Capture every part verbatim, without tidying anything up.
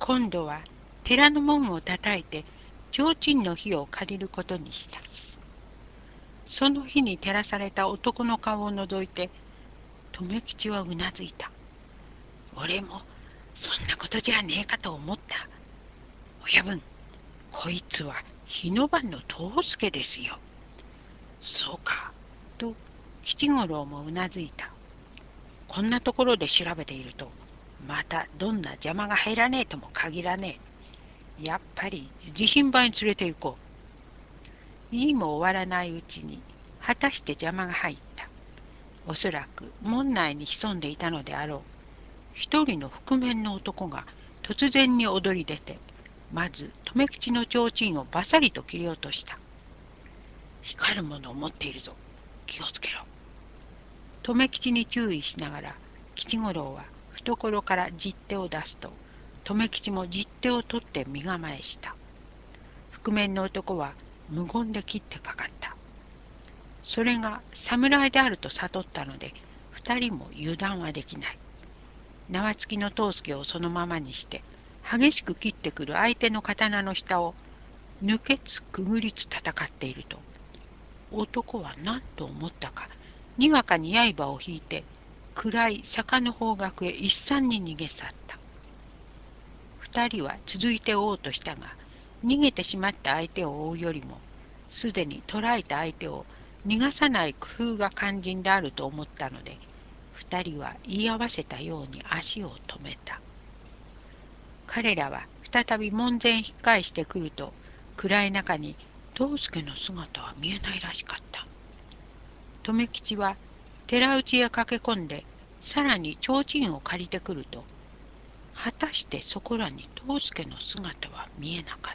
今度は寺の門をたたいて提灯の火を借りることにした。その火に照らされた男の顔を覗いて留吉はうなずいた。俺もそんなことじゃねえかと思った。親分、こいつは日の番の藤助ですよ。そうか、と吉五郎もうなずいた。こんなところで調べていると、またどんな邪魔が入らねえとも限らねえ。やっぱり地震場に連れて行こう。いいも終わらないうちに、果たして邪魔が入った。おそらく門内に潜んでいたのであろう。一人の覆面の男が突然に踊り出て、まず留吉の提灯をバサリと切り落とした。光るものを持っているぞ。気をつけろ。留吉に注意しながら、吉五郎は懐から十手を出すと、留吉も十手を取って身構えした。覆面の男は無言で切ってかかった。それが侍であると悟ったので、二人も油断はできない。縄付きの藤助をそのままにして、激しく切ってくる相手の刀の下を抜けつくぐりつ戦っていると、男は何と思ったか、にわかに刃を引いて、暗い坂の方角へ一山に逃げ去った。二人は続いて追おうとしたが、逃げてしまった相手を追うよりも、すでに捕らえた相手を逃がさない工夫が肝心であると思ったので、二人は言い合わせたように足を止めた。彼らは再び門前引き返してくると、暗い中に藤助の姿は見えないらしかった。留吉は寺内へ駆け込んで、さらに提灯を借りてくると、果たしてそこらに藤助の姿は見えなかった。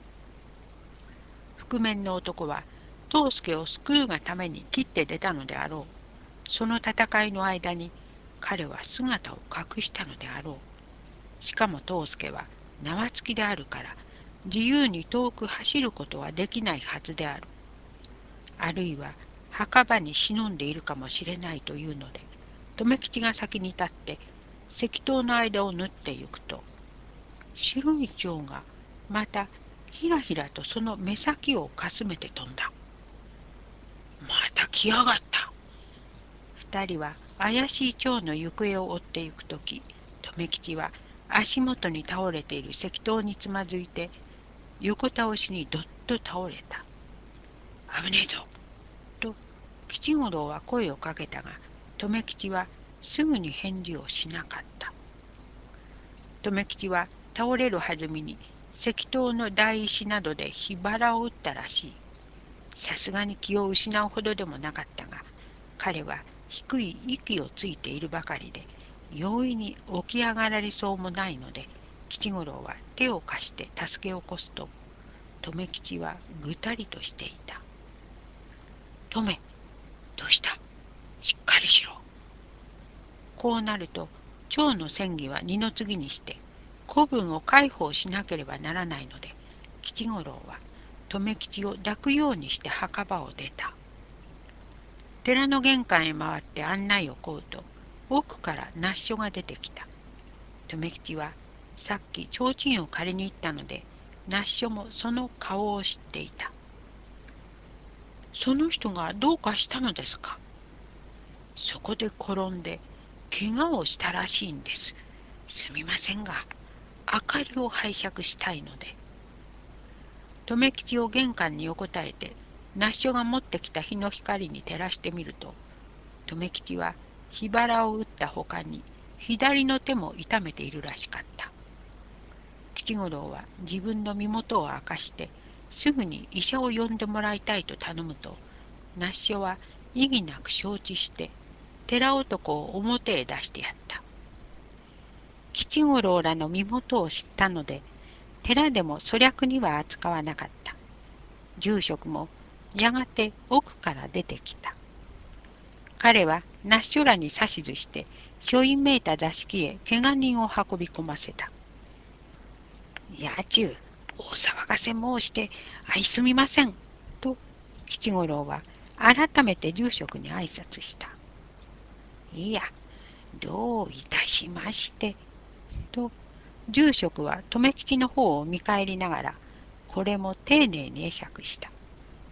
覆面の男は藤助を救うがために切って出たのであろう。その戦いの間に彼は姿を隠したのであろう。しかも藤助は縄付きであるから自由に遠く走ることはできないはずである。あるいは墓場に忍んでいるかもしれないというので、留吉が先に立って石塔の間を縫ってゆくと、白い蝶がまたひらひらとその目先をかすめて飛んだ。また来やがった。二人は怪しい蝶の行方を追ってゆくとき、留吉は足元に倒れている石塔につまずいて、横倒しにどっと倒れた。危ねえぞと吉五郎は声をかけたが、留吉はすぐに返事をしなかった。留吉は倒れるはずみに石塔の台石などで火腹を打ったらしい。さすがに気を失うほどでもなかったが、彼は低い息をついているばかりで、容易に起き上がられそうもないので、吉五郎は手を貸して助け起こすと、留吉はぐたりとしていた。留、どうした？しっかりしろ。こうなると、蝶の戦議は二の次にして、子分を介抱しなければならないので、吉五郎は留吉を抱くようにして墓場を出た。寺の玄関へ回って案内を請うと、奥から那須所が出てきた。留吉はさっき提灯を借りに行ったので、那須所もその顔を知っていた。その人がどうかしたのですか？そこで転んで怪我をしたらしいんです。すみませんが、明かりを拝借したいので。留吉を玄関に横たえて、那須所が持ってきた日の光に照らしてみると、留吉は火腹を打ったほかに、左の手も痛めているらしかった。吉五郎は自分の身元を明かして、すぐに医者を呼んでもらいたいと頼むと、那須所は意義なく承知して、寺男を表へ出してやった。吉五郎らの身元を知ったので、寺でも粗略には扱わなかった。住職もやがて奥から出てきた。彼は那須所らに指図して、書院めいた座敷へ怪我人を運び込ませた。やちゅう、お騒がせ申して、相すみません。と、吉五郎は改めて住職に挨拶した。いや、どういたしまして。と、 住職は留吉の方を見返りながら、これも丁寧に会釈した。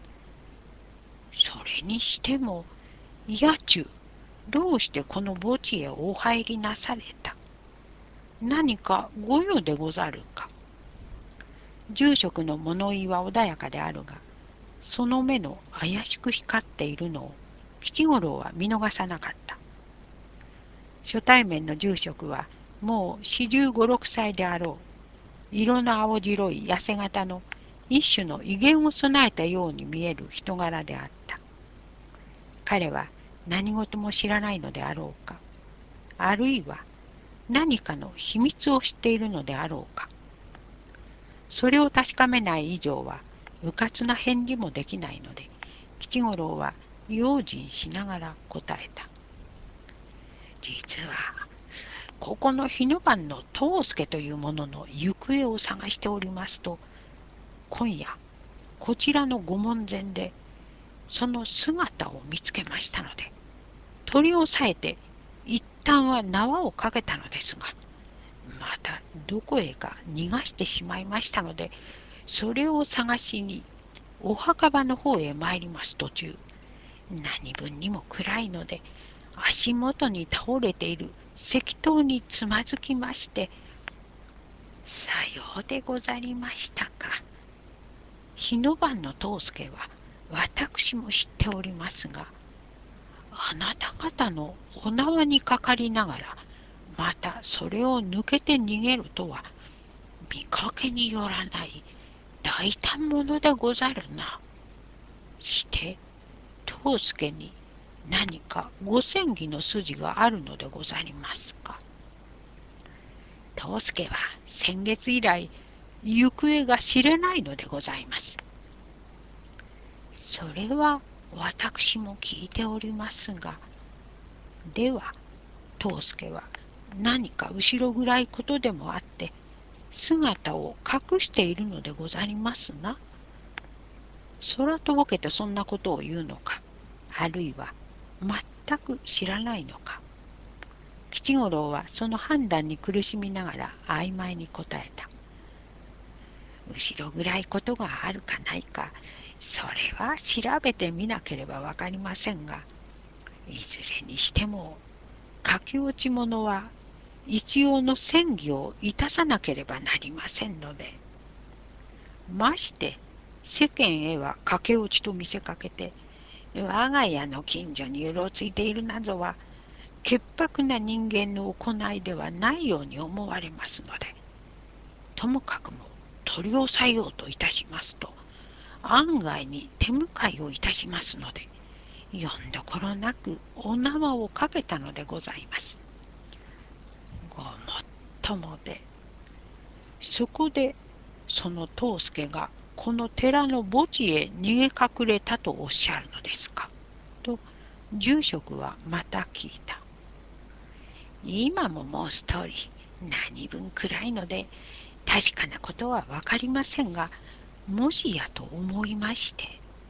それにしても、家中、どうしてこの墓地へお入りなされた？何かご用でござるか？住職の物言いは穏やかであるが、その目の怪しく光っているのを吉五郎は見逃さなかった。初対面の住職はもう四十五六歳であろう。色の青白い痩せ型の一種の威厳を備えたように見える人柄であった。彼は何事も知らないのであろうか、あるいは何かの秘密を知っているのであろうか。それを確かめない以上は、うかつな返事もできないので、吉五郎は用心しながら答えた。実は、ここの日の番の藤助という者の行方を探しておりますと、今夜、こちらのご門前で、その姿を見つけましたので、取り押さえて、一旦は縄をかけたのですが、またどこへか逃がしてしまいましたので、それを探しにお墓場の方へ参ります途中、何分にも暗いので、足元に倒れている石塔につまずきまして、さようでござりましたか。日の番の藤助は私も知っておりますが、あなた方のお縄にかかりながら、またそれを抜けて逃げるとは、見かけによらない大胆者でござるな。して、藤助に何かご詮議の筋があるのでござりますか？藤助は先月以来、行方が知れないのでございます。それは私も聞いておりますが、では、藤助は何か後ろ暗いことでもあって、姿を隠しているのでござりますな。空とぼけてそんなことを言うのか、あるいは全く知らないのか。吉五郎はその判断に苦しみながら曖昧に答えた。後ろ暗いことがあるかないか、それは調べてみなければわかりませんが、いずれにしても駆け落ち者は一応の詮議をいたさなければなりませんので、まして世間へは駆け落ちと見せかけて、我が家の近所にうろついているなどは、潔白な人間の行いではないように思われますので、ともかくも取り押さえようといたしますと、案外に手向かいをいたしますので、よんどころなくお縄をかけたのでございます。ごもっともで、そこでその藤助がこの寺の墓地へ逃げ隠れたとおっしゃるのですか？と住職はまた聞いた。今も申す通り、何分暗いので確かなことはわかりませんが、もしやと思いまして。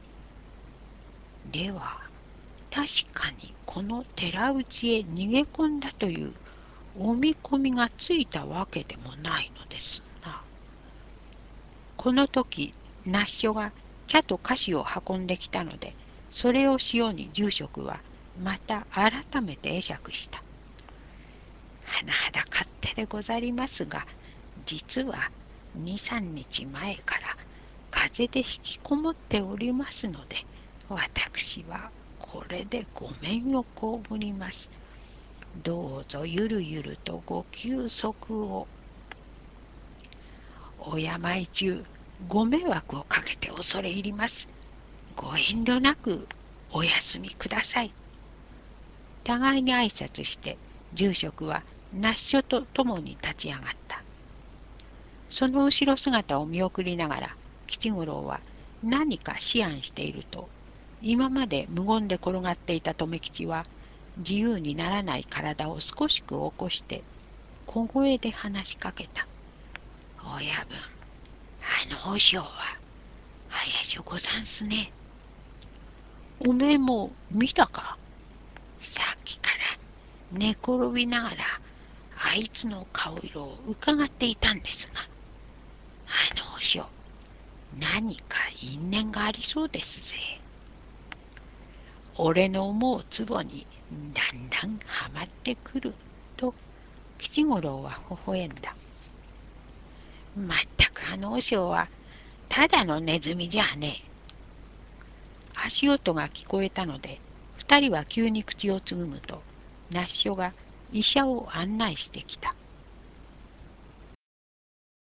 では、確かにこの寺内へ逃げ込んだというお見込みがついたわけでもないのですな。この時、那須所が茶と菓子を運んできたので、それを塩に住職はまた改めて会釈した。甚だ勝手でござりますが、実は二三日前から風邪で引きこもっておりますので、私はこれでご免を被ります。どうぞゆるゆるとご休息を。お病中、ご迷惑をかけて恐れ入ります。ご遠慮なくお休みください。互いに挨拶して、住職は那須所と共に立ち上がった。その後ろ姿を見送りながら、吉五郎は何か思案していると、今まで無言で転がっていた留吉は、自由にならない体を少しく起こして、小声で話しかけた。親分、あの和尚は、怪しゅうござんすね。おめえも見たか？さっきから寝転びながらあいつの顔色を伺っていたんですが、あの和尚、何か因縁がありそうですぜ。俺の思うつぼにだんだんはまってくると吉五郎は微笑んだ。まったくあの和尚はただのネズミじゃねえ。足音が聞こえたので二人は急に口をつぐむと那須所が医者を案内してきた。